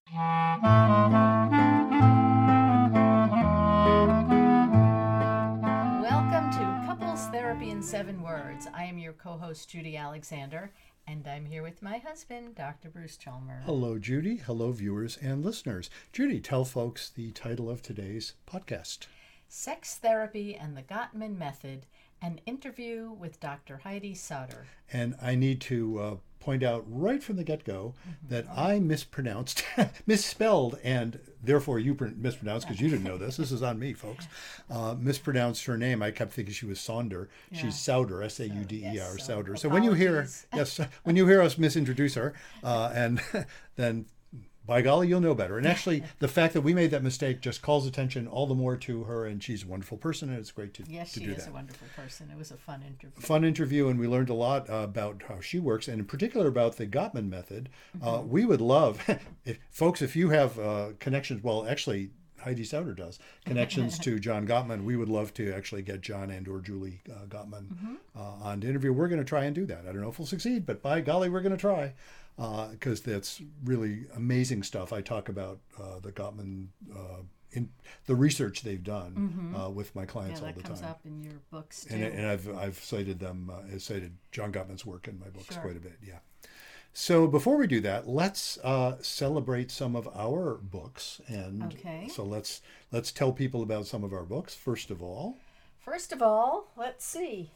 Welcome to Couples Therapy in 7 Words. I am your co-host, Judy Alexander, and I'm here with my husband, Dr. Bruce Chalmers. Hello, Judy. Hello, viewers and listeners. Judy, tell folks the title of today's podcast. Sex Therapy and the Gottman Method, an interview with Dr. Heidi Sauter. And I need to point out right from the get-go that I mispronounced, misspelled, and therefore you mispronounced because you didn't know this. This is on me, folks. Mispronounced her name. I kept thinking she was Saunder. Yeah. She's Sauter, S-A-U-D-E-R, yes, Sauter. So when you hear, when you hear us misintroduce her, and then by golly, you'll know better. And actually, the fact that we made that mistake just calls attention all the more to her, and she's a wonderful person, and it's great to do that. Yes, she is a wonderful person. It was a fun interview. Fun interview, and we learned a lot about how she works, and in particular about the Gottman method. We would love, if you have connections, well, actually, Heidi Sauter does, connections to John Gottman. We would love to actually get John and or Julie Gottman on to interview. We're going to try and do that. I don't know if we'll succeed, but by golly, we're going to try. Because that's really amazing stuff. I talk about the Gottman, in the research they've done with my clients all the time. That comes up in your books too. And I've cited them, cited John Gottman's work in my books quite a bit. Yeah. So before we do that, let's celebrate some of our books, and so let's tell people about some of our books. First of all, let's see.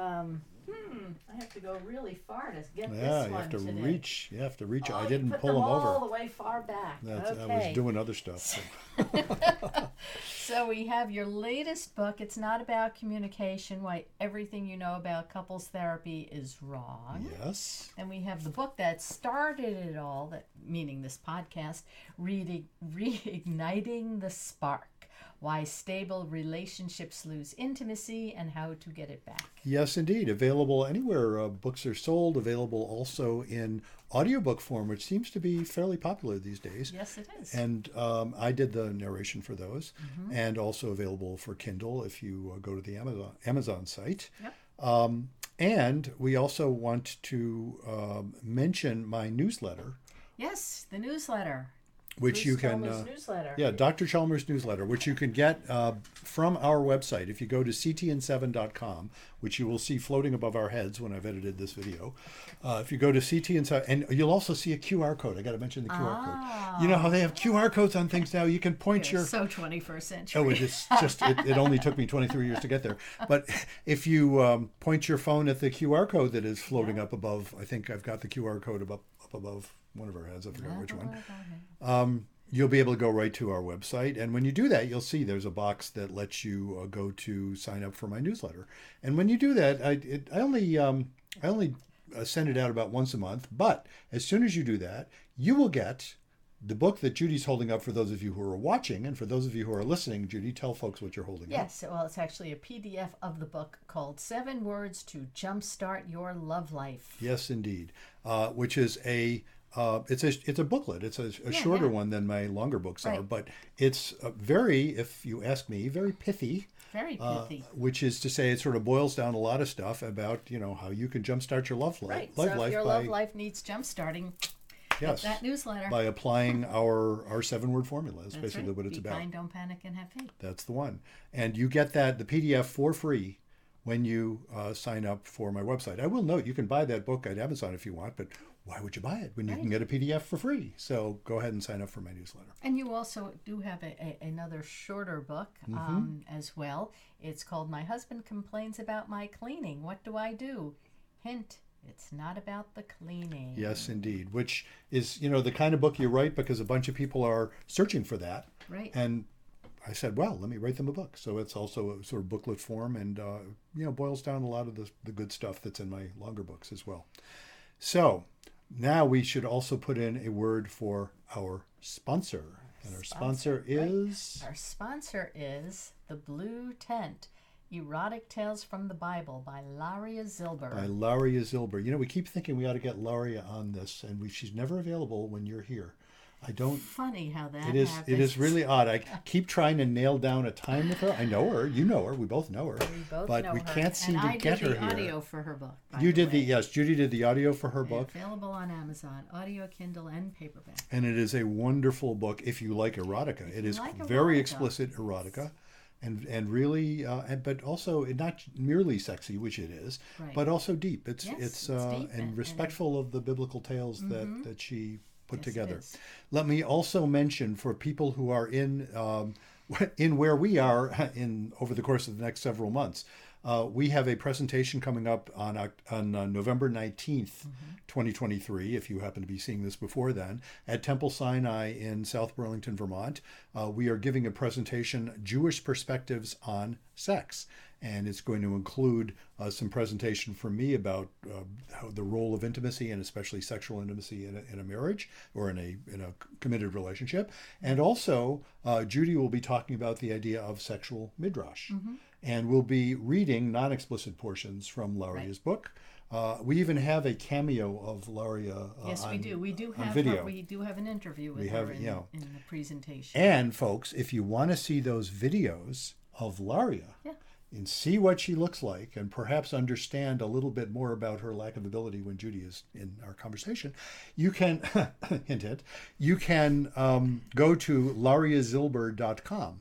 I have to go really far to get this one. You have to today. reach. You have to reach. Oh, I didn't put pull them over. all the way far back. I was doing other stuff. So we have your latest book. It's not about communication. Why everything you know about couples therapy is wrong. Yes. And we have the book that started it all. That meaning this podcast, Reigniting the Spark. Why stable relationships lose intimacy and how to get it back. Yes, indeed. Available anywhere books are sold. Available also in audiobook form, which seems to be fairly popular these days. Yes, it is. And I did the narration for those. And also available for Kindle if you go to the Amazon site. Yep. And we also want to mention my newsletter. Yes, the newsletter. Which Bruce you can, newsletter. Yeah, Dr. Chalmers newsletter, which you can get from our website. If you go to ctn7.com, which you will see floating above our heads when I've edited this video. If you go to CTN7, and you'll also see a QR code. I got to mention the QR code. You know how they have QR codes on things now? You can point your... So 21st century. Oh, it only took me 23 years to get there. But if you point your phone at the QR code that is floating up above, I think I've got the QR code up above one of our heads, I forgot which one. You'll be able to go right to our website. And when you do that, you'll see there's a box that lets you go to sign up for my newsletter. And when you do that, I only send it out about once a month. But as soon as you do that, you will get the book that Judy's holding up for those of you who are watching. And for those of you who are listening, Judy, tell folks what you're holding up. Yes, well, it's actually a PDF of the book called 7 Words to Jumpstart Your Love Life. Yes, indeed. Which is it's a booklet. It's a shorter one than my longer books are, but it's very, if you ask me, very pithy. Very pithy. Which is to say, it sort of boils down a lot of stuff about how you can jumpstart your love life. Right. So if your love life needs jumpstarting, yes, that newsletter by applying our 7-word formula is That's basically right. what it's Be about. kind, don't panic, and have faith. That's the one, and you get the PDF for free when you sign up for my website. I will note you can buy that book at Amazon if you want, but why would you buy it when you can get a PDF for free? So go ahead and sign up for my newsletter. And you also do have another shorter book as well. It's called My Husband Complains About My Cleaning. What do I do? Hint, it's not about the cleaning. Yes, indeed, which is, the kind of book you write because a bunch of people are searching for that. Right. And I said, well, let me write them a book. So it's also a sort of booklet form and, boils down a lot of the good stuff that's in my longer books as well. So now we should also put in a word for our sponsor. And our sponsor is? Our sponsor is The Blue Tent, Erotic Tales from the Bible by Laria Zilber. By Laria Zilber. We keep thinking we ought to get Laria on this, and she's never available when you're here. I don't. Funny how that It is. It is happens. really odd. I keep trying to nail down a time with her. I know her. You know her. We both know her, We both but know we her. can't And seem to I did get her the here. audio for her book, by You the did the way. yes. Judy did the audio for her book, Available on Amazon, audio, Kindle, and paperback. and it is a wonderful book if you like erotica. It You is like very erotica. explicit erotica, and really, but also not merely sexy, which it is, Right. but also deep. It's Yes, it's it's deep and respectful of the biblical tales that she put yes, it together. is. Let me also mention for people who are in where we are in over the course of the next several months. We have a presentation coming up on November 19th, 2023, if you happen to be seeing this before then, at Temple Sinai in South Burlington, Vermont. We are giving a presentation, Jewish Perspectives on Sex. And it's going to include some presentation from me about how the role of intimacy and especially sexual intimacy in a marriage or in a committed relationship. And also, Judy will be talking about the idea of sexual midrash. And we'll be reading non-explicit portions from Laria's book. We even have a cameo of Laria Yes, we do. We do on have video. her. We do have an interview with We her have, in the presentation. And folks, if you want to see those videos of Laria Yeah. and see what she looks like and perhaps understand a little bit more about her lack of ability when Judy is in our conversation, you can, hint, hint, you can go to lariazilber.com.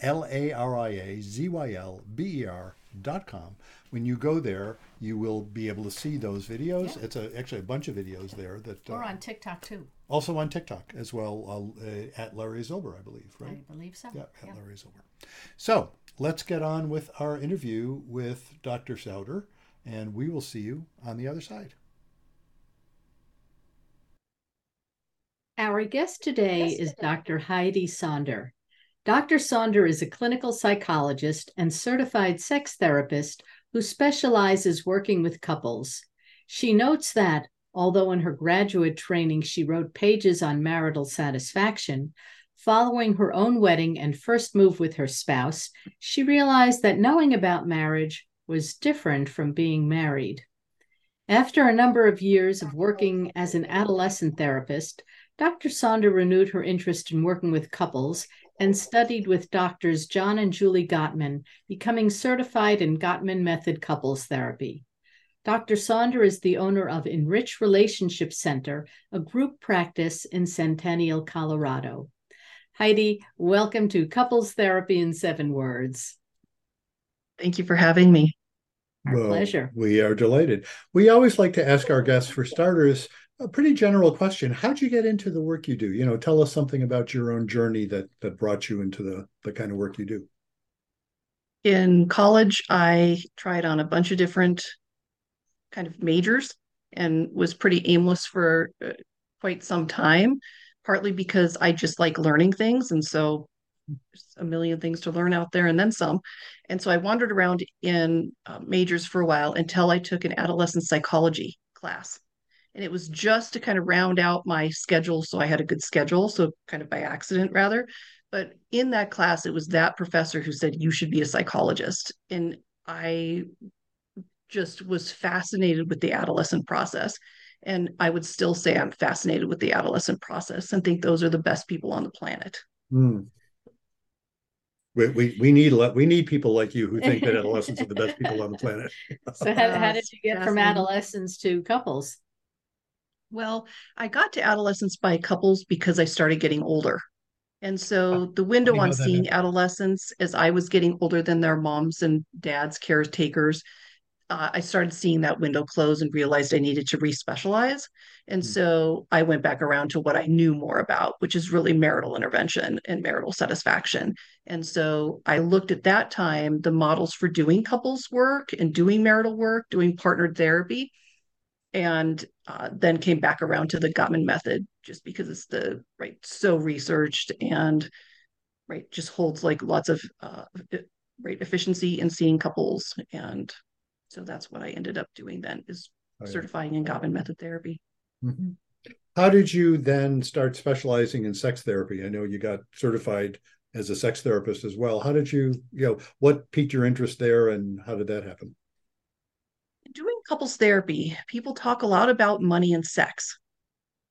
LARIAZYLBER.com. When you go there, you will be able to see those videos. Yeah. It's actually a bunch of videos there that Or on TikTok too. also on TikTok as well at Larry Zilber, I believe, right? I believe so. Yeah, at Larry Zilber. So let's get on with our interview with Dr. Sauter, and we will see you on the other side. Our guest today is Dr. Heidi Saunder. Dr. Saunder is a clinical psychologist and certified sex therapist who specializes working with couples. She notes that, although in her graduate training she wrote pages on marital satisfaction, following her own wedding and first move with her spouse, she realized that knowing about marriage was different from being married. After a number of years of working as an adolescent therapist, Dr. Saunder renewed her interest in working with couples and studied with doctors John and Julie Gottman, becoming certified in Gottman Method couples therapy. Dr. Saunder is the owner of Enrich Relationship Center, a group practice in Centennial, Colorado. Heidi, welcome to Couples Therapy in 7 Words. Thank you for having me. Our pleasure. We are delighted. We always like to ask our guests, for starters, a pretty general question. How'd you get into the work you do? You know, tell us something about your own journey that brought you into the kind of work you do. In college, I tried on a bunch of different kind of majors and was pretty aimless for quite some time, partly because I just like learning things. And so there's a million things to learn out there and then some. And so I wandered around in majors for a while until I took an adolescent psychology class. And it was just to kind of round out my schedule so I had a good schedule, so kind of by accident rather. But in that class, it was that professor who said, you should be a psychologist. And I just was fascinated with the adolescent process. And I would still say I'm fascinated with the adolescent process and think those are the best people on the planet. Mm. We need people like you who think that adolescents are the best people on the planet. So how did you get from adolescence to couples? Well, I got to adolescence by couples because I started getting older. And so the window on seeing adolescents as I was getting older than their moms and dads, caretakers, I started seeing that window close and realized I needed to respecialize. And so I went back around to what I knew more about, which is really marital intervention and marital satisfaction. And so I looked at that time, the models for doing couples work and doing marital work, doing partnered therapy, and then came back around to the Gottman method just because it's so researched and just holds like lots of efficiency in seeing couples. And so that's what I ended up doing then is certifying in Gottman method therapy. Mm-hmm. How did you then start specializing in sex therapy? I know you got certified as a sex therapist as well. How did you what piqued your interest there and how did that happen? Doing couples therapy, people talk a lot about money and sex.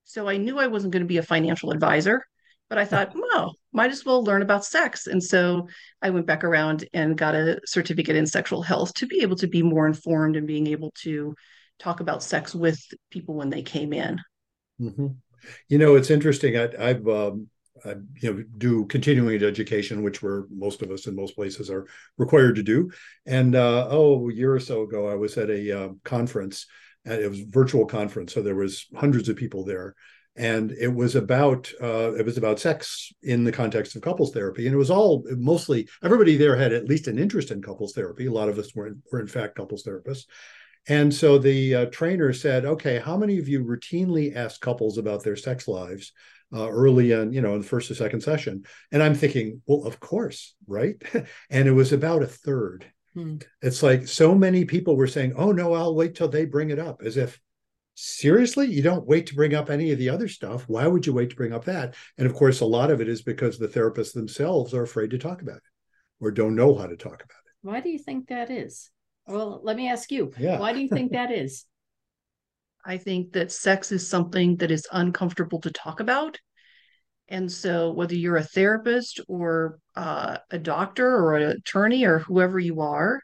So I knew I wasn't going to be a financial advisor, but I thought, well, might as well learn about sex. And so I went back around and got a certificate in sexual health to be able to be more informed and being able to talk about sex with people when they came in. Mm-hmm. You know, it's interesting. I do continuing education, which where most of us in most places are required to do. And a year or so ago, I was at a conference. And it was a virtual conference, so there was hundreds of people there, and it was about sex in the context of couples therapy, and it was all mostly everybody there had at least an interest in couples therapy. A lot of us were in fact couples therapists. And so the trainer said, okay, how many of you routinely ask couples about their sex lives early in, in the first or second session? And I'm thinking, well, of course, right? And it was about a third. It's like so many people were saying, oh, no, I'll wait till they bring it up, as if, seriously, you don't wait to bring up any of the other stuff. Why would you wait to bring up that? And of course, a lot of it is because the therapists themselves are afraid to talk about it or don't know how to talk about it. Why do you think that is? Well, let me ask you, Yeah. Why do you think that is? I think that sex is something that is uncomfortable to talk about. And so, whether you're a therapist or a doctor or an attorney or whoever you are,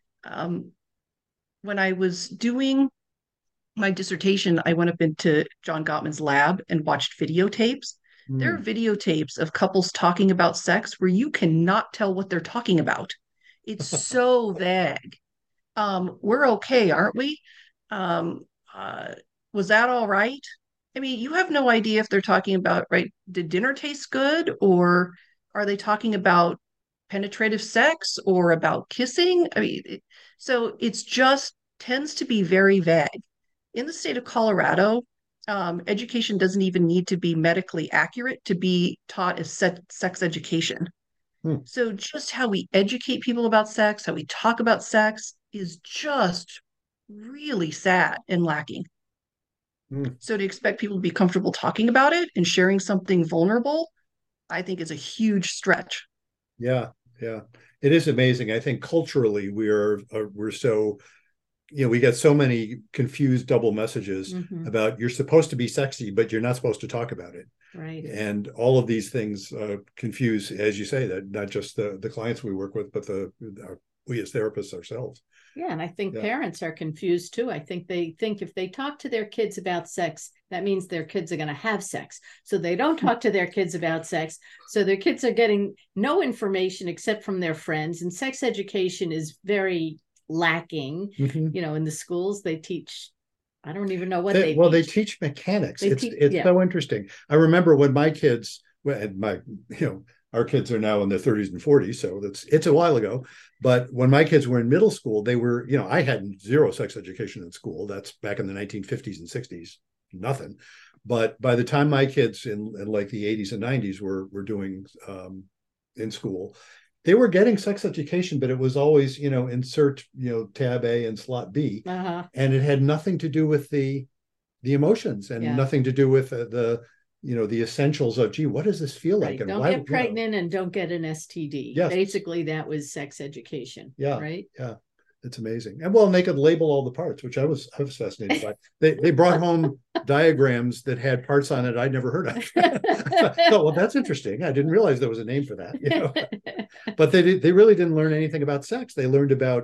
when I was doing my dissertation, I went up into John Gottman's lab and watched videotapes. There are videotapes of couples talking about sex where you cannot tell what they're talking about. It's so vague. We're okay, aren't we? Um, was that all right? I mean, you have no idea if they're talking about, right, did dinner taste good? Or are they talking about penetrative sex or about kissing? I mean, so it's just tends to be very vague. In the state of Colorado, education doesn't even need to be medically accurate to be taught as sex education. So just how we educate people about sex, how we talk about sex is just really sad and lacking. So to expect people to be comfortable talking about it and sharing something vulnerable, I think is a huge stretch. Yeah, yeah. It is amazing. I think culturally we're so, we get so many confused double messages about you're supposed to be sexy, but you're not supposed to talk about it. Right. And all of these things confuse, as you say, that not just the clients we work with, but we as therapists ourselves. Yeah, and I think parents are confused too. I think they think if they talk to their kids about sex, that means their kids are going to have sex. So they don't talk to their kids about sex. So their kids are getting no information except from their friends. And sex education is very lacking. In the schools they teach, I don't even know what they teach. Well, they teach mechanics. It's so interesting. I remember when my kids, our kids are now in their 30s and 40s, so it's a while ago. But when my kids were in middle school, they were, I had zero sex education in school. That's back in the 1950s and 60s, nothing. But by the time my kids in like the 80s and 90s were doing in school, they were getting sex education, but it was always, insert, tab A and slot B. And it had nothing to do with the emotions and nothing to do with the essentials of, gee, what does this feel like? And don't get pregnant and don't get an STD. Yes. Basically, that was sex education. Yeah. Right. Yeah. It's amazing. And they could label all the parts, which I was fascinated by. They brought home diagrams that had parts on it I'd never heard of. I thought, well, that's interesting. I didn't realize there was a name for that. But they really didn't learn anything about sex. They learned about,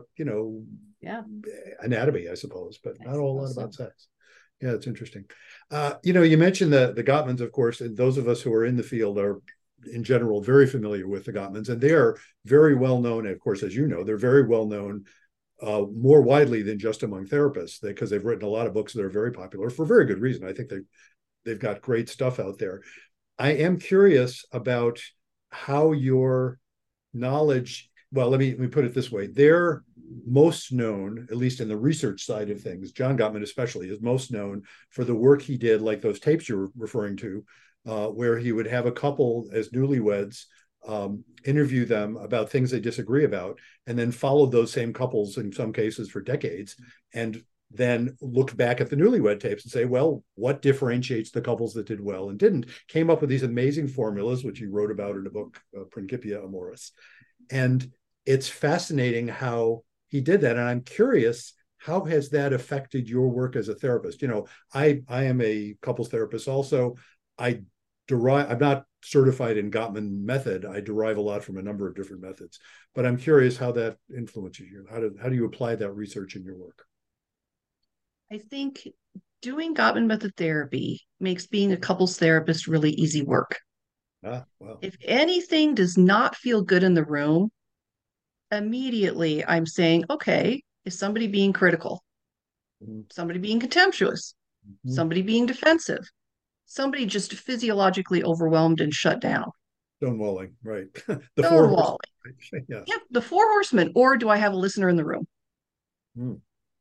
anatomy, I suppose, but not a whole lot about sex. Yeah, it's interesting. You mentioned the Gottmans, of course, and those of us who are in the field are, in general, very familiar with the Gottmans, and they are very well known. And of course, as you know, they're very well known more widely than just among therapists, because they've written a lot of books that are very popular for very good reason. I think they've got great stuff out there. I am curious about how your knowledge. Well, let me put it this way: they're most known, at least in the research side of things, John Gottman especially, is most known for the work he did, like those tapes you're referring to, where he would have a couple as newlyweds interview them about things they disagree about, and then follow those same couples in some cases for decades, and then look back at the newlywed tapes and say, well, what differentiates the couples that did well and didn't? Came up with these amazing formulas, which he wrote about in a book, Principia Amoris. And it's fascinating how he did that. And I'm curious how has that affected your work as a therapist? I am a couples therapist also. I'm not certified in Gottman method. I derive a lot from a number of different methods, but I'm curious how that influences you. How do you apply that research in your work? I think doing Gottman method therapy makes being a couples therapist really easy work. Wow. If anything does not feel good in the room, immediately I'm saying, okay, is somebody being critical? Mm-hmm. Somebody being contemptuous? Somebody being defensive? Somebody just physiologically overwhelmed and shut down? Stonewalling, right? The four horsemen. Stonewalling. Right? Yes. Yeah, the four horsemen. Or do I have a listener in the room? Mm.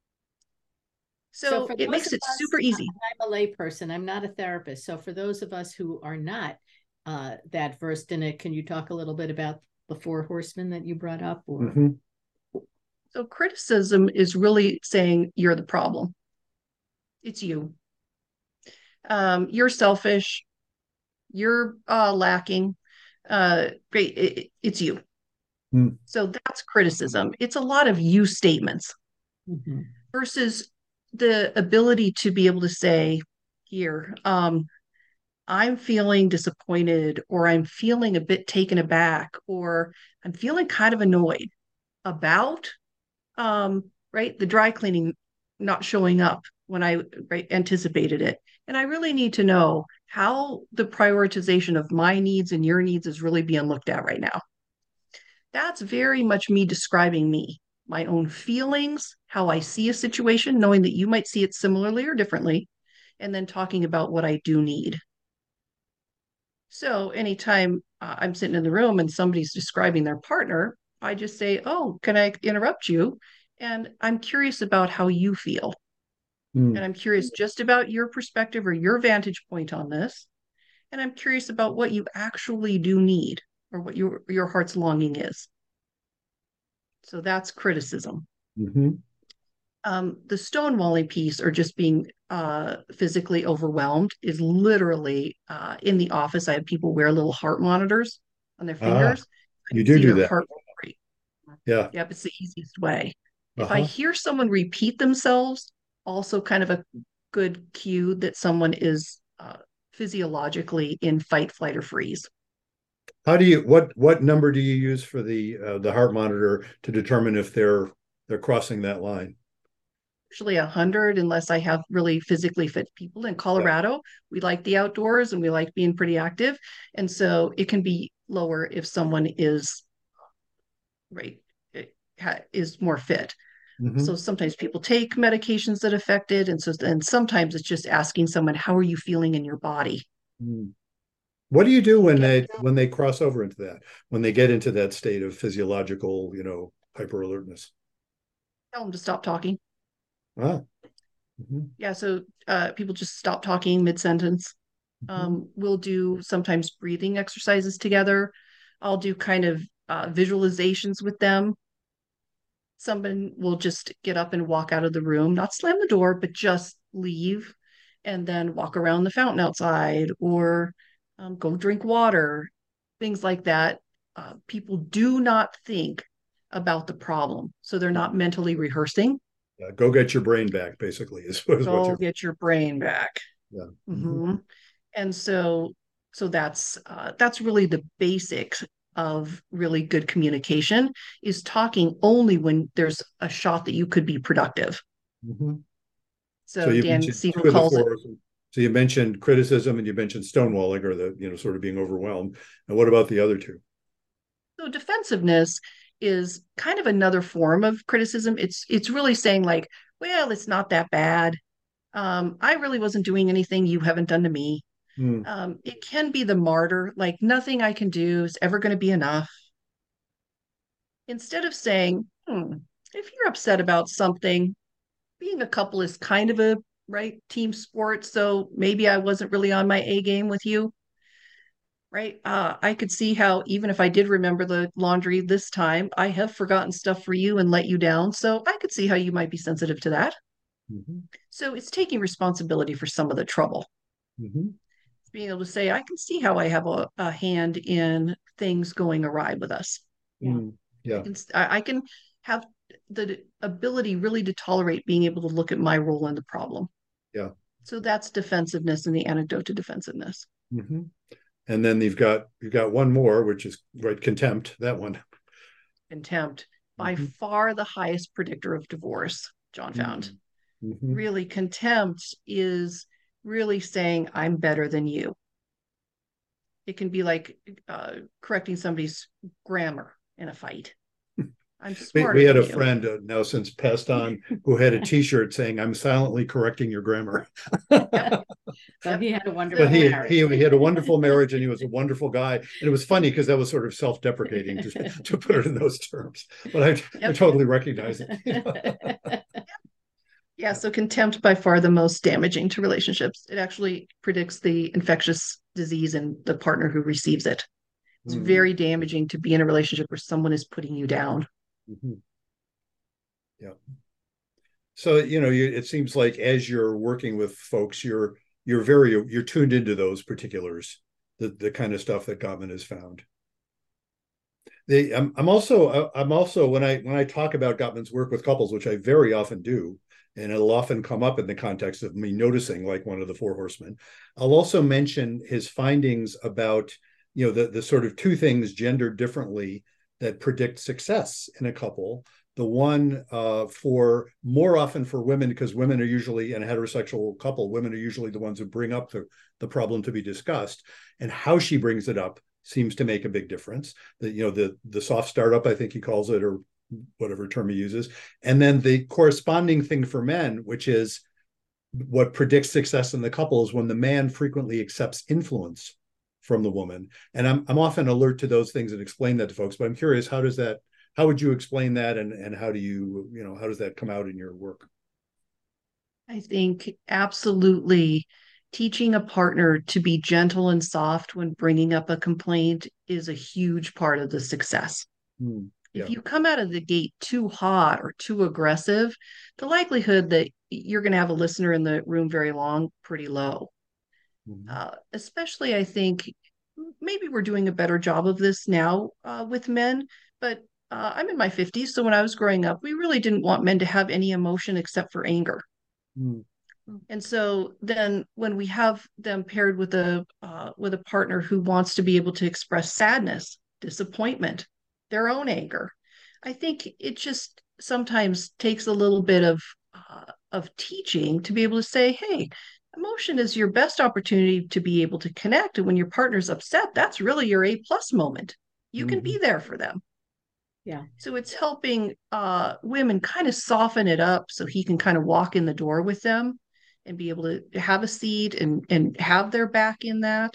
So So for it those makes of it us, super easy. I'm a layperson, I'm not a therapist. So for those of us who are not that versed in it, can you talk a little bit about the four horsemen that you brought up? Or Mm-hmm. So criticism is really saying you're the problem. It's you. You're selfish. You're lacking. Great. It's you. Mm. So that's criticism. It's a lot of you statements Mhm. versus the ability to be able to say, here, I'm feeling disappointed, or I'm feeling a bit taken aback, or I'm feeling kind of annoyed about, right, the dry cleaning not showing up when I anticipated it. And I really need to know how the prioritization of my needs and your needs is really being looked at right now. That's very much me describing me, my own feelings, how I see a situation, knowing that you might see it similarly or differently, and then talking about what I do need. So anytime I'm sitting in the room and somebody's describing their partner, I just say, oh, can I interrupt you? And I'm curious about how you feel. Mm. And I'm curious just about your perspective or your vantage point on this. And I'm curious about what you actually do need, or what your heart's longing is. So that's criticism. Mm-hmm. The stonewalling piece, or just being physically overwhelmed, is literally in the office. I have people wear little heart monitors on their Ah, fingers. I you can do see do their that. heart rate. Yeah. Yep, it's the easiest way. If I Uh-huh. hear someone repeat themselves, also kind of a good cue that someone is physiologically in fight, flight, or freeze. What number do you use for the heart monitor to determine if they're crossing that line? Usually 100, unless I have really physically fit people. In Yeah. Colorado, we like the outdoors and we like being pretty active. And so it can be lower if someone is right, is more fit. Mm-hmm. So sometimes people take medications that affect it. And so then sometimes it's just asking someone, how are you feeling in your body? Mm. What do you do when they cross over into that, when they get into that state of physiological, hyper alertness? Tell them to stop talking. Ah. Mm-hmm. Yeah. So people just stop talking mid-sentence. Mm-hmm. We'll do sometimes breathing exercises together. I'll do kind of visualizations with them. Someone will just get up and walk out of the room, not slam the door, but just leave and then walk around the fountain outside, or go drink water, things like that. People do not think about the problem. So they're not mentally rehearsing. Go get your brain back, basically, is what Go you're. get your brain back. Yeah. Mm-hmm. Mm-hmm. And so that's really the basics of really good communication, is talking only when there's a shot that you could be productive. Mm-hmm. So So you Dan mentioned Siegel two of the calls it. four. So you mentioned criticism and you mentioned stonewalling, or sort of being overwhelmed. And what about the other two? So defensiveness is kind of another form of criticism. It's really saying like, well, it's not that bad. I really wasn't doing anything you haven't done to me. Mm. It can be the martyr, like nothing I can do is ever going to be enough. Instead of saying, if you're upset about something, being a couple is kind of a right team sport. So maybe I wasn't really on my A game with you. Right. I could see how, even if I did remember the laundry this time, I have forgotten stuff for you and let you down. So I could see how you might be sensitive to that. Mm-hmm. So it's taking responsibility for some of the trouble. Mm-hmm. Being able to say, I can see how I have a hand in things going awry with us. Yeah. Mm. Yeah. I can have the ability really to tolerate being able to look at my role in the problem. Yeah. So that's defensiveness and the antidote to defensiveness. Mm-hmm. And then you've got one more, which is right, contempt. That one. Contempt, by far the highest predictor of divorce, John found. Mm-hmm. Really, contempt is really saying, I'm better than you. It can be like correcting somebody's grammar in a fight. I'm smarter We had than a you. friend now since passed on who had a T-shirt saying, "I'm silently correcting your grammar." Yep. So he had a wonderful But he marriage. had a wonderful marriage, and he was a wonderful guy. And it was funny because that was sort of self-deprecating to put it in those terms. But I totally recognize it. Yeah, so contempt by far the most damaging to relationships. It actually predicts the infectious disease in the partner who receives it. It's very damaging to be in a relationship where someone is putting you down. Mm-hmm. Yeah. So, it seems like as you're working with folks, you're tuned into those particulars, the kind of stuff that Gottman has found. I'm also when I talk about Gottman's work with couples, which I very often do, and it'll often come up in the context of me noticing like one of the four horsemen, I'll also mention his findings about, the sort of two things gendered differently that predict success in a couple. The one for more often for women, because women are usually, in a heterosexual couple, women are usually the ones who bring up the problem to be discussed, and how she brings it up seems to make a big difference. The soft startup, I think he calls it, or whatever term he uses. And then the corresponding thing for men, which is what predicts success in the couple, is when the man frequently accepts influence from the woman. And I'm often alert to those things and explain that to folks, but I'm curious, how would you explain that? And how how does that come out in your work? I think absolutely teaching a partner to be gentle and soft when bringing up a complaint is a huge part of the success. Yeah. If you come out of the gate too hot or too aggressive, the likelihood that you're going to have a listener in the room very long, pretty low. Especially, I think maybe we're doing a better job of this now with men, but I'm in my 50s. So when I was growing up, we really didn't want men to have any emotion except for anger. And so then when we have them paired with a partner who wants to be able to express sadness, disappointment, their own anger, I think it just sometimes takes a little bit of teaching to be able to say, hey, emotion is your best opportunity to be able to connect. And when your partner's upset, that's really your A+ moment. You can be there for them. Yeah. So it's helping women kind of soften it up so he can kind of walk in the door with them and be able to have a seat and have their back in that.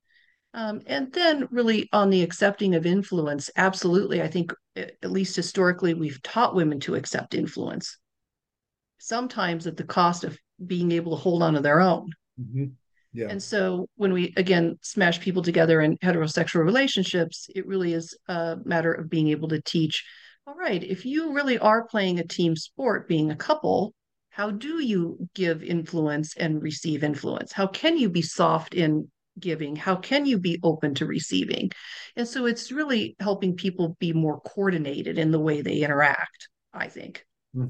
And then really on the accepting of influence, absolutely. I think at least historically, we've taught women to accept influence, sometimes at the cost of being able to hold on to their own. Yeah. And so when we, again, smash people together in heterosexual relationships, it really is a matter of being able to teach, all right, if you really are playing a team sport, being a couple, how do you give influence and receive influence? How can you be soft in giving? How can you be open to receiving? And so it's really helping people be more coordinated in the way they interact, I think.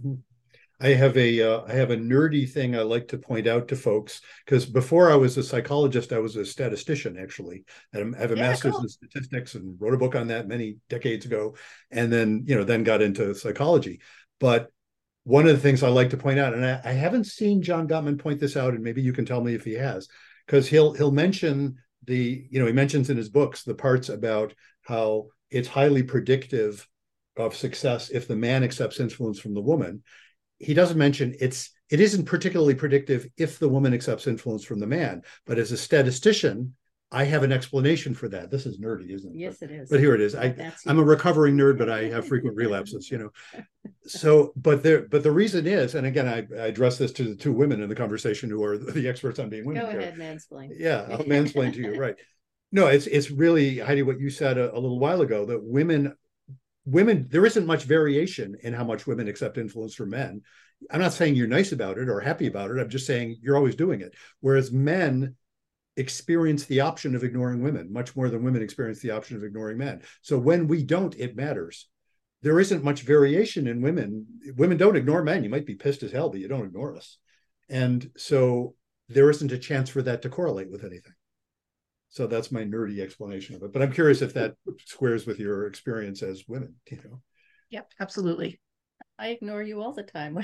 I have a nerdy thing I like to point out to folks, because before I was a psychologist, I was a statistician, actually. I have a master's in statistics and wrote a book on that many decades ago, and then got into psychology. But one of the things I like to point out, and I haven't seen John Gottman point this out, and maybe you can tell me if he has, because he'll mention he mentions in his books the parts about how it's highly predictive of success if the man accepts influence from the woman. He doesn't mention it isn't particularly predictive if the woman accepts influence from the man. But as a statistician, I have an explanation for that. This is nerdy, isn't it? Yes, it is. But here it is. I'm a recovering nerd, but I have frequent relapses, So, but the reason is, and again, I address this to the two women in the conversation who are the experts on being women. Go ahead, mansplain. Yeah, I'll mansplain to you, right? No, it's really, Heidi, what you said a little while ago, that women, there isn't much variation in how much women accept influence from men. I'm not saying you're nice about it or happy about it. I'm just saying you're always doing it. Whereas men experience the option of ignoring women much more than women experience the option of ignoring men. So when we don't, it matters. there isn't much variation in women. Women don't ignore men. You might be pissed as hell, but you don't ignore us. And so there isn't a chance for that to correlate with anything. So that's my nerdy explanation of it. But I'm curious if that squares with your experience as women, you know. Yep, absolutely. I ignore you all the time.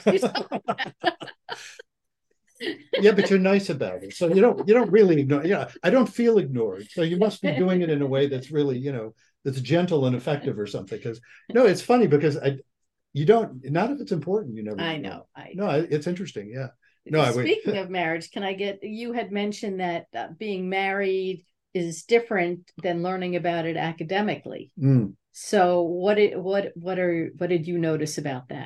Yeah, but you're nice about it. So you don't really ignore. Yeah, I don't feel ignored. So you must be doing it in a way that's really, you know, that's gentle and effective or something. Because no, it's funny because you don't, not if it's important, you never. I know. No, it's interesting. Yeah. No, Speaking of marriage, you had mentioned that being married is different than learning about it academically. Mm. So what did you notice about that?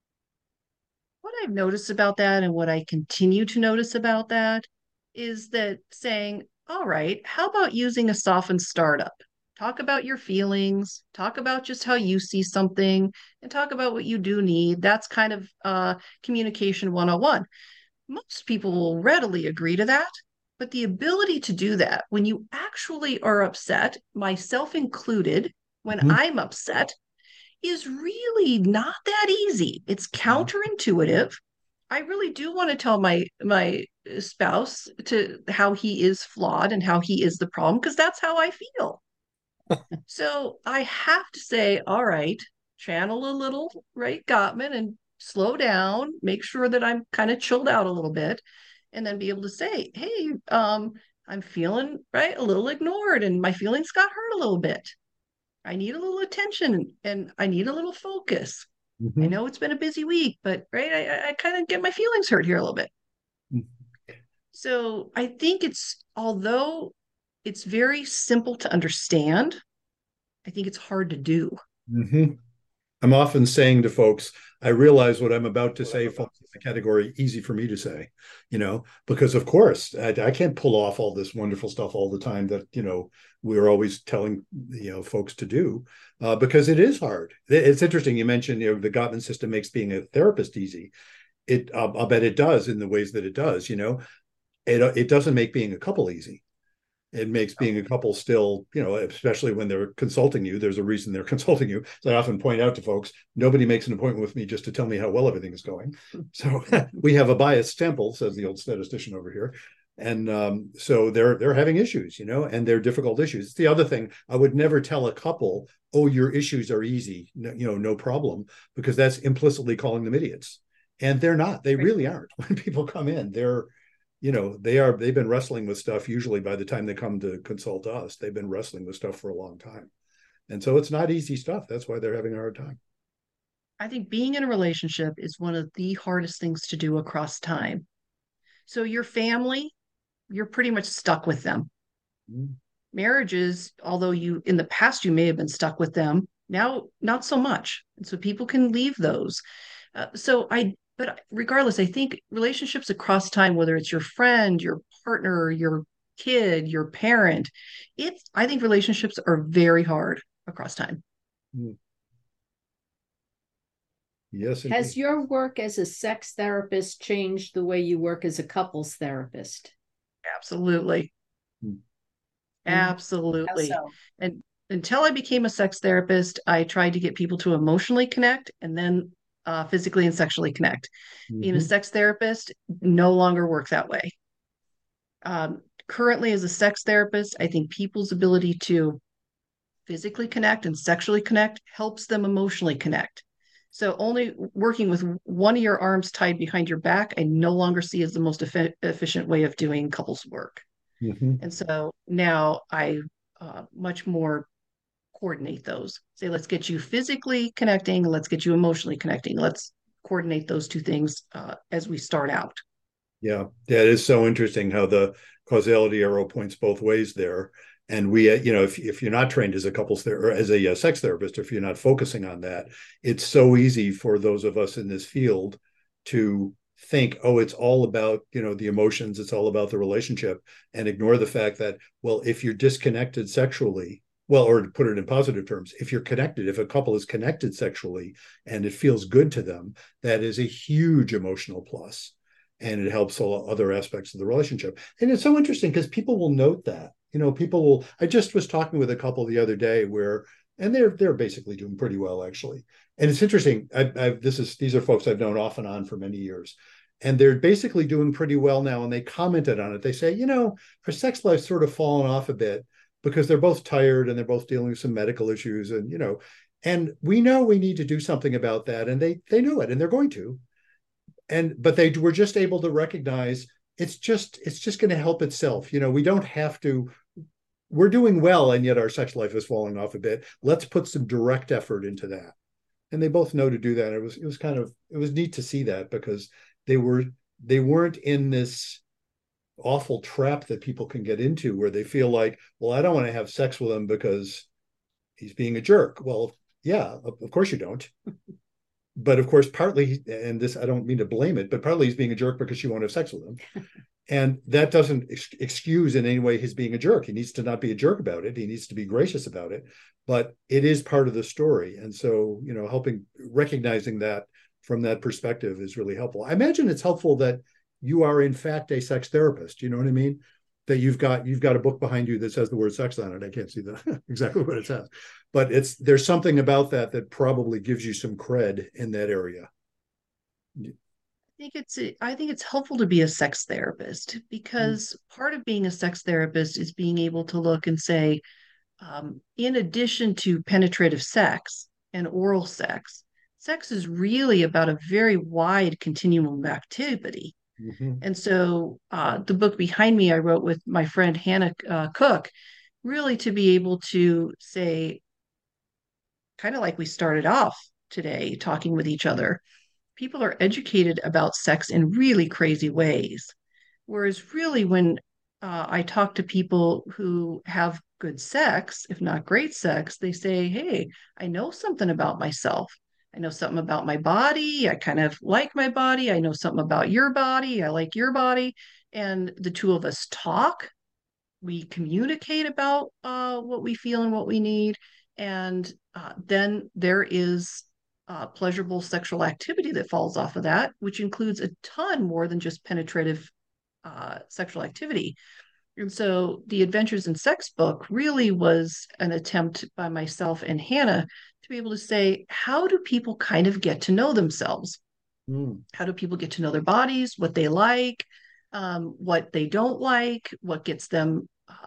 What I've noticed about that and what I continue to notice about that is that saying, all right, how about using a softened startup? Talk about your feelings, talk about just how you see something, and talk about what you do need. That's kind of communication 101. Most people will readily agree to that. But the ability to do that when you actually are upset, myself included, when Mhm. I'm upset, is really not that easy. It's counterintuitive. I really do want to tell my spouse to how he is flawed and how he is the problem because that's how I feel. So I have to say, all right, channel a little Ray Gottman and slow down, make sure that I'm kind of chilled out a little bit, and then be able to say, hey, I'm feeling right a little ignored and my feelings got hurt a little bit. I need a little attention and I need a little focus. I Mhm. know it's been a busy week, but right, I kind of get my feelings hurt here a little bit. So I think although it's very simple to understand, I think it's hard to do. Mhm. I'm often saying to folks, I realize what I'm about to say falls in the category easy for me to say, you know, because of course I can't pull off all this wonderful stuff all the time that, you know, we're always telling, you know, folks to do because it is hard. It's interesting. You mentioned, you know, the Gottman system makes being a therapist easy. I'll bet it does in the ways that it does, you know, it doesn't make being a couple easy. It makes being a couple still, you know, especially when they're consulting you, there's a reason they're consulting you. So I often point out to folks, nobody makes an appointment with me just to tell me how well everything is going. So we have a biased sample, says the old statistician over here. And so they're having issues, you know, and they're difficult issues. It's the other thing. I would never tell a couple, oh, your issues are easy, no, you know, no problem, because that's implicitly calling them idiots. And they're not. They really aren't. When people come in, they're, you know, they've been wrestling with stuff. Usually by the time they come to consult us, they've been wrestling with stuff for a long time. And so it's not easy stuff. That's why they're having a hard time. I think being in a relationship is one of the hardest things to do across time. So your family, you're pretty much stuck with them. Mm-hmm. Marriages, although you in the past you may have been stuck with them, now not so much. And so people can leave those. But regardless, I think relationships across time, whether it's your friend, your partner, your kid, your parent, I think relationships are very hard across time. Yes, indeed. Has your work as a sex therapist changed the way you work as a couples therapist? Absolutely. Hmm. Absolutely. So? And until I became a sex therapist, I tried to get people to emotionally connect and then physically and sexually connect. Being a sex therapist no longer works that way. Currently, as a sex therapist, I think people's ability to physically connect and sexually connect helps them emotionally connect. So only working with one of your arms tied behind your back, I no longer see as the most efficient way of doing couples work. Mm-hmm. And so now I much more coordinate those. Say, let's get you physically connecting, let's get you emotionally connecting. Let's coordinate those two things as we start out. Yeah, it is so interesting how the causality arrow points both ways there. And we, you know, if you're not trained as a couples or as a sex therapist, if you're not focusing on that, it's so easy for those of us in this field to think, oh, it's all about, you know, the emotions, it's all about the relationship, and ignore the fact that, well, if you're disconnected sexually, well, or to put it in positive terms, if you're connected, if a couple is connected sexually and it feels good to them, that is a huge emotional plus, and it helps all other aspects of the relationship. And it's so interesting because people will note that, you know, people will. I just was talking with a couple the other day where and they're basically doing pretty well, actually. And it's interesting. These are folks I've known off and on for many years, and they're basically doing pretty well now. And they commented on it. They say, our sex life's sort of fallen off a bit because they're both tired and they're both dealing with some medical issues, and we know we need to do something about that, and they know it, and they're going to. But they were just able to recognize it's just going to help itself. We don't have to. We're doing well, and yet our sex life is falling off a bit. Let's put some direct effort into that. And they both know to do that. It was neat to see that, because they weren't in this awful trap that people can get into where they feel like, well, I don't want to have sex with him because he's being a jerk. Well, yeah, of course you don't. But of course, partly, and this, I don't mean to blame it, but partly he's being a jerk because you want to have sex with him. And that doesn't excuse in any way his being a jerk. He needs to not be a jerk about it. He needs to be gracious about it. But it is part of the story. And so, recognizing that from that perspective is really helpful. I imagine it's helpful that you are, in fact, a sex therapist. You know what I mean? That you've got a book behind you that says the word sex on it. I can't see exactly what it says. But there's something about that probably gives you some cred in that area. I think it's helpful to be a sex therapist, because part of being a sex therapist is being able to look and say, in addition to penetrative sex and oral sex, sex is really about a very wide continuum of activity. Mm-hmm. And so the book behind me I wrote with my friend Hannah Cook, really to be able to say, kind of like we started off today talking with each other, people are educated about sex in really crazy ways. Whereas really when I talk to people who have good sex, if not great sex, they say, hey, I know something about myself. I know something about my body. I kind of like my body. I know something about your body. I like your body. And the two of us talk. We communicate about what we feel and what we need. And then there is pleasurable sexual activity that falls off of that, which includes a ton more than just penetrative sexual activity. And so the Adventures in Sex book really was an attempt by myself and Hannah to be able to say, how do people kind of get to know themselves? How do people get to know their bodies, what they like, what they don't like, what gets them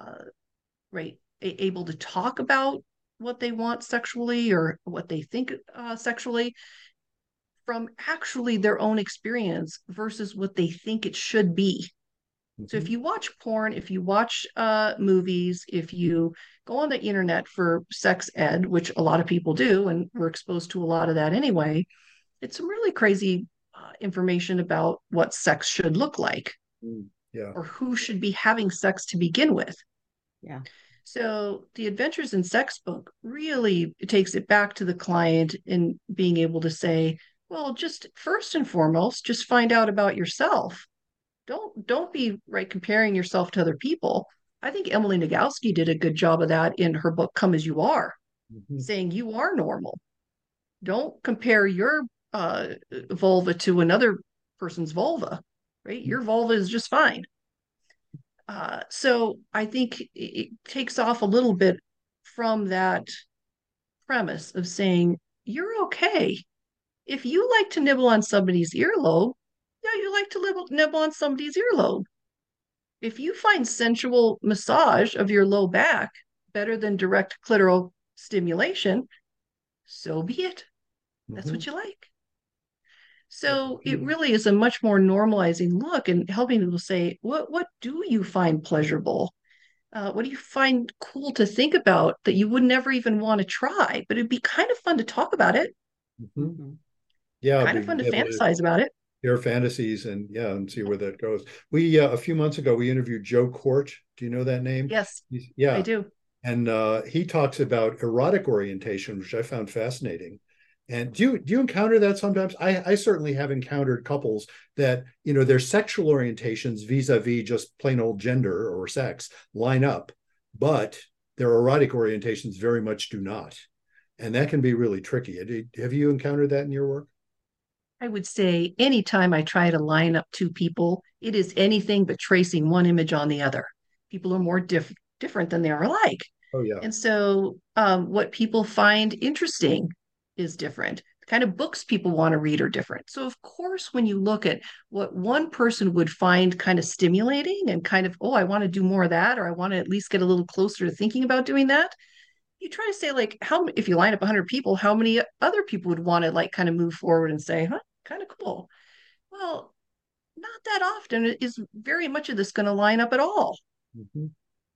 able to talk about what they want sexually or what they think sexually from actually their own experience versus what they think it should be. Mm-hmm. So if you watch porn, if you watch movies, if you go on the internet for sex ed, which a lot of people do, and we're exposed to a lot of that anyway, it's some really crazy information about what sex should look like. Yeah. Or who should be having sex to begin with. Yeah. So the Adventures in Sex book really takes it back to the client in being able to say, well, just first and foremost, just find out about yourself. Don't be comparing yourself to other people. I think Emily Nagoski did a good job of that in her book, Come As You Are, saying you are normal. Don't compare your vulva to another person's vulva, right? Your vulva is just fine. So I think it takes off a little bit from that premise of saying, you're okay. If you like to nibble on somebody's earlobe, yeah, you like to nibble on somebody's earlobe. If you find sensual massage of your low back better than direct clitoral stimulation, so be it. That's what you like. So it really is a much more normalizing look and helping people say, what do you find pleasurable? What do you find cool to think about that you would never even want to try? But it'd be kind of fun to talk about it. Mm-hmm. Yeah. Kind of fun to fantasize about it. Your fantasies and see where that goes. We a few months ago we interviewed Joe Court. Do you know that name? Yes. Yeah, I do. And he talks about erotic orientation, which I found fascinating. And do you encounter that sometimes? I certainly have encountered couples that, their sexual orientations vis-a-vis just plain old gender or sex line up, but their erotic orientations very much do not. And that can be really tricky. Have you encountered that in your work? I would say anytime I try to line up two people, it is anything but tracing one image on the other. People are more different than they are alike. Oh yeah. And so what people find interesting is different. The kind of books people want to read are different. So, of course, when you look at what one person would find kind of stimulating and kind of, oh, I want to do more of that, or I want to at least get a little closer to thinking about doing that, you try to say, like, how, if you line up 100 people, how many other people would want to, like, kind of move forward and say, huh, kind of cool. Well, not that often is very much of this going to line up at all, Mm-hmm.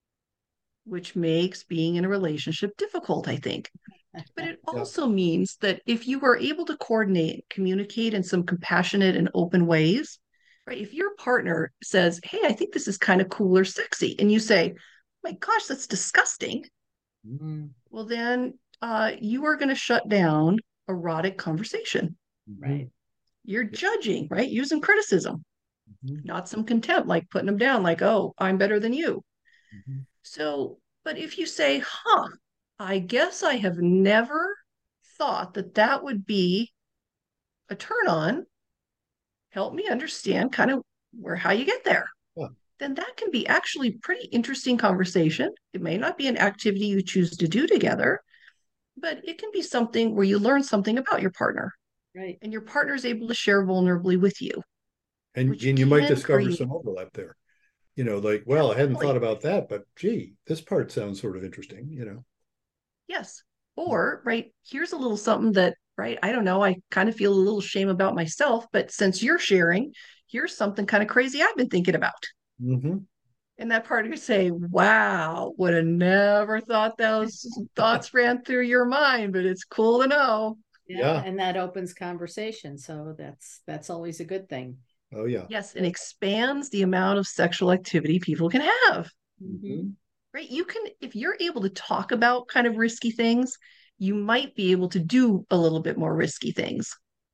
which makes being in a relationship difficult, I think. But it Yeah. also means that if you are able to coordinate, communicate in some compassionate and open ways, right? If your partner says, hey, I think this is kind of cool or sexy, and you say, oh my gosh, that's disgusting. Mm-hmm. Well, then you are going to shut down erotic conversation. Right. You're judging, right? Using criticism, Mm-hmm. not some contempt, like putting them down, like, oh, I'm better than you. Mm-hmm. So, but if you say, huh, I guess I have never thought that that would be a turn on, help me understand kind of where, how you get there. Yeah. Then that can be actually pretty interesting conversation. It may not be an activity you choose to do together, but it can be something where you learn something about your partner. Right. And your partner is able to share vulnerably with you, And which you might can discover create, some overlap there. Like, well, I hadn't absolutely, thought about that, but gee, this part sounds sort of interesting. yes. Or, right, here's a little something that, right, I don't know, I kind of feel a little shame about myself, but since you're sharing, here's something kind of crazy I've been thinking about. Mm-hmm. And that part of you say, wow, would have never thought those thoughts ran through your mind, but it's cool to know. Yeah, Yeah. and that opens conversation, so that's always a good thing. Oh yeah. Yes, and expands the amount of sexual activity people can have. Mm-hmm. Right? You can, if you're able to talk about kind of risky things, you might be able to do a little bit more risky things.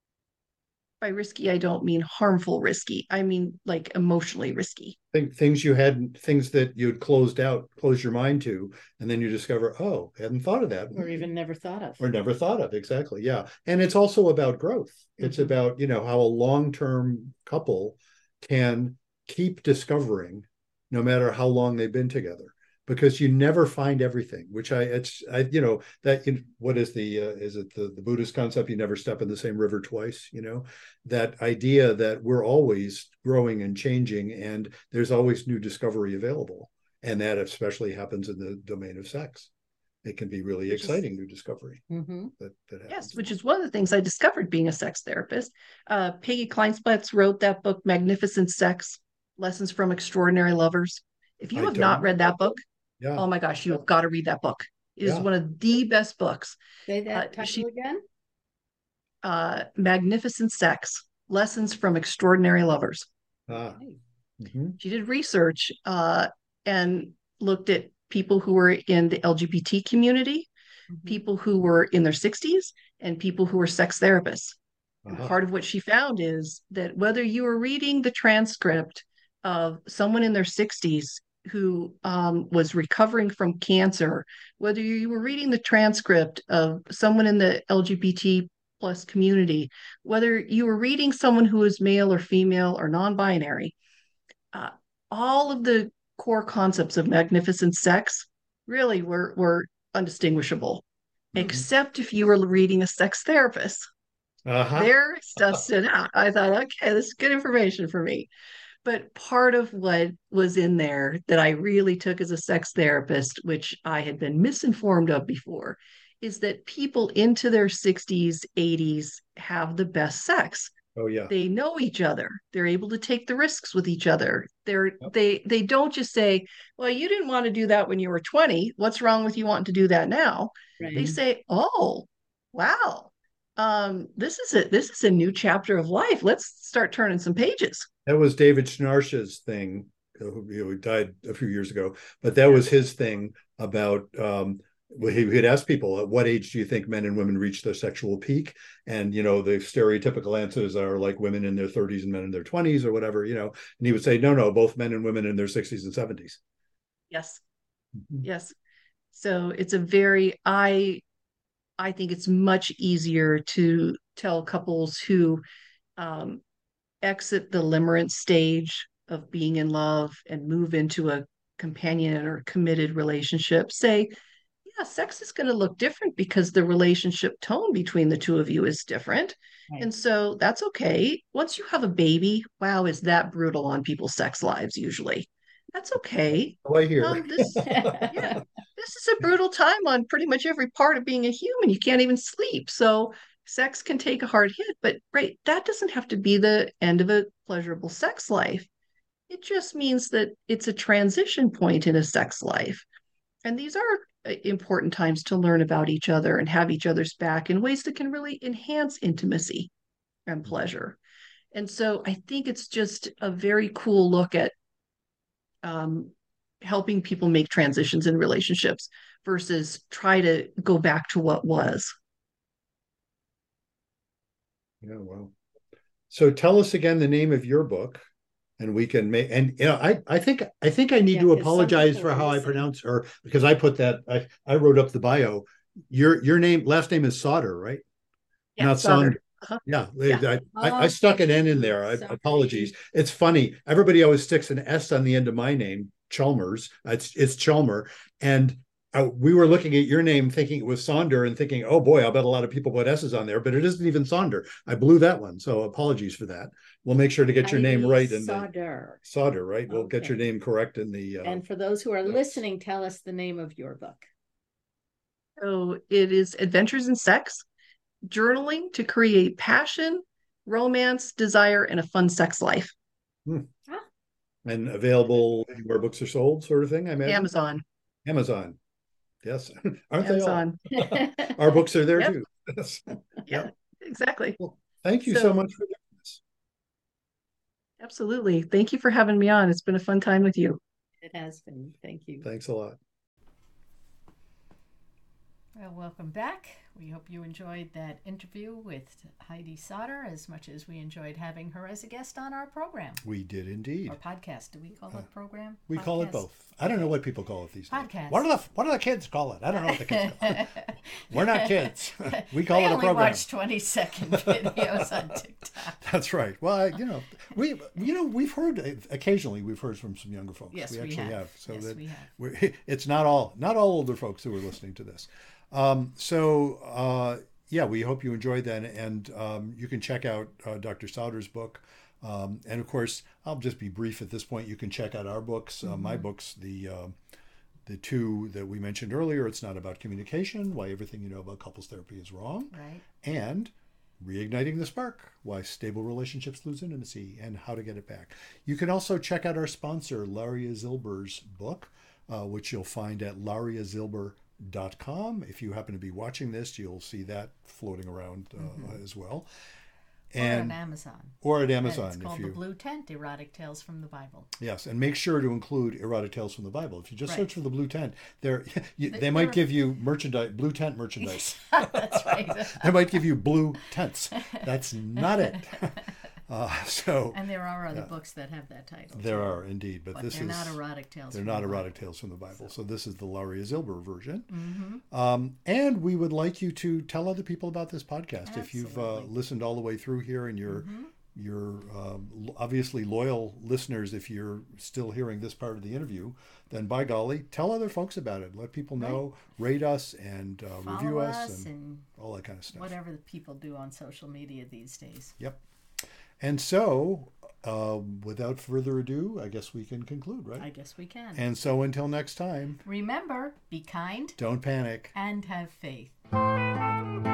By risky, I don't mean harmful risky. I mean like emotionally risky. Things that you'd closed your mind to, and then you discover, oh, I hadn't thought of that. Or even never thought of. Or never thought of. Exactly. Yeah. And it's also about growth. It's Mhm. about, how a long-term couple can keep discovering no matter how long they've been together. Because you never find everything, which what is is it the Buddhist concept? You never step in the same river twice, that idea that we're always growing and changing and there's always new discovery available. And that especially happens in the domain of sex. It can be really Which is, exciting new discovery Mm-hmm. that happens. yes, which is one of the things I discovered being a sex therapist. Peggy Kleinsplatz wrote that book, Magnificent Sex: Lessons from Extraordinary Lovers. If you I have not don't. read that book, Yeah. oh my gosh, you have got to read that book. It is Yeah. one of the best books. Say that She title again. Magnificent Sex: Lessons from Extraordinary Lovers. Ah. Okay. Mm-hmm. She did research and looked at people who were in the LGBT community, Mhm. people who were in their 60s, and people who were sex therapists. And Uh-huh. part of what she found is that whether you were reading the transcript of someone in their 60s who was recovering from cancer, whether you were reading the transcript of someone in the LGBT plus community, whether you were reading someone who is male or female or non-binary, uh, all of the core concepts of magnificent sex really were undistinguishable, Mm-hmm. except if you were reading a sex therapist. Uh-huh. Their stuff stood out. I thought, okay, this is good information for me. But part of what was in there that I really took as a sex therapist, which I had been misinformed of before, is that people into their 60s, 80s have the best sex. Oh yeah. They know each other. They're able to take the risks with each other. Yep. They don't just say, well, you didn't want to do that when you were 20. What's wrong with you wanting to do that now? Right. They say, oh, wow. This is a new chapter of life. Let's start turning some pages. That was David Schnarch's thing, who died a few years ago. But that was his thing about he had asked people, at what age do you think men and women reach their sexual peak? And the stereotypical answers are like women in their 30s and men in their 20s or whatever, and he would say, no, both men and women in their 60s and 70s. Yes. Mm-hmm. Yes. So it's a very I think it's much easier to tell couples who um, exit the limerence stage of being in love and move into a companion or committed relationship. Say, yeah, sex is going to look different because the relationship tone between the two of you is different. Right. And so that's okay. Once you have a baby, wow, is that brutal on people's sex lives usually? That's okay. Oh, I hear. Yeah, this is a brutal time on pretty much every part of being a human. You can't even sleep. So sex can take a hard hit, but right, that doesn't have to be the end of a pleasurable sex life. It just means that it's a transition point in a sex life. And these are important times to learn about each other and have each other's back in ways that can really enhance intimacy and pleasure. And so I think it's just a very cool look at helping people make transitions in relationships versus try to go back to what was. Yeah, well. So tell us again the name of your book, and we can make. And I think I need to apologize for how I pronounce her, because I put that I wrote up the bio. Your last name is Sauder, right? Yeah, Not Saunder. Uh-huh. Yeah, I stuck an N in there. Apologies. It's funny. Everybody always sticks an S on the end of my name, Chalmers. It's Chalmer, and we were looking at your name thinking it was Sonder and thinking, oh boy, I'll bet a lot of people put S's on there, but it isn't even Sonder. I blew that one, so apologies for that. We'll make sure to get your name right in Sauder. Sauder, right? We'll get your name correct in the. And for those who are listening, tell us the name of your book. So it is Adventures in Sex, journaling to create passion, romance, desire, and a fun sex life. And available where books are sold, sort of thing, I imagine. Amazon. Yes. Aren't Amazon. they all? Our books are there too. Yeah, exactly. Well, thank you so much for doing this. Absolutely. Thank you for having me on. It's been a fun time with you. It has been. Thank you. Thanks a lot. Well, welcome back. We hope you enjoyed that interview with Heidi Sauder as much as we enjoyed having her as a guest on our program. We did indeed. Or podcast. Do we call it program? We call it both. I don't know what people call it these days. Podcast. What do the kids call it? I don't know what the kids call it. We're not kids. We call it a program. I only watch 20-second videos on TikTok. That's right. Well, we've heard occasionally. We've heard from some younger folks. Yes, we actually have. So yes, that we have. It's not all older folks who are listening to this. We hope you enjoyed that, and you can check out Dr. Sauder's book. And of course, I'll just be brief at this point. You can check out our books, my books, the two that we mentioned earlier. It's Not About Communication, Why Everything You Know About Couples Therapy is Wrong. Right. And Reigniting the Spark, Why Stable Relationships Lose Intimacy and How to Get It Back. You can also check out our sponsor, Laria Zilber's book, which you'll find at lariazilber.com. If you happen to be watching this, you'll see that floating around as well. And or at Amazon. It's called The Blue Tent, Erotic Tales from the Bible. Yes, and make sure to include Erotic Tales from the Bible. If you just search for The Blue Tent, they might give you merchandise, Blue Tent merchandise. That's right. They might give you blue tents. That's not it. And there are other books that have that title. There are indeed, but this they're not erotic tales. They're not erotic tales from the Bible. So this is the Laria Zilber version. And we would like you to tell other people about this podcast. If you've listened all the way through here, and you're obviously loyal listeners. If you're still hearing this part of the interview, then by golly, tell other folks about it. Let people know, rate us, and review us, and all that kind of stuff. Whatever the people do on social media these days. Yep. And so, without further ado, I guess we can conclude, right? I guess we can. And so until next time, remember, be kind, don't panic, and have faith.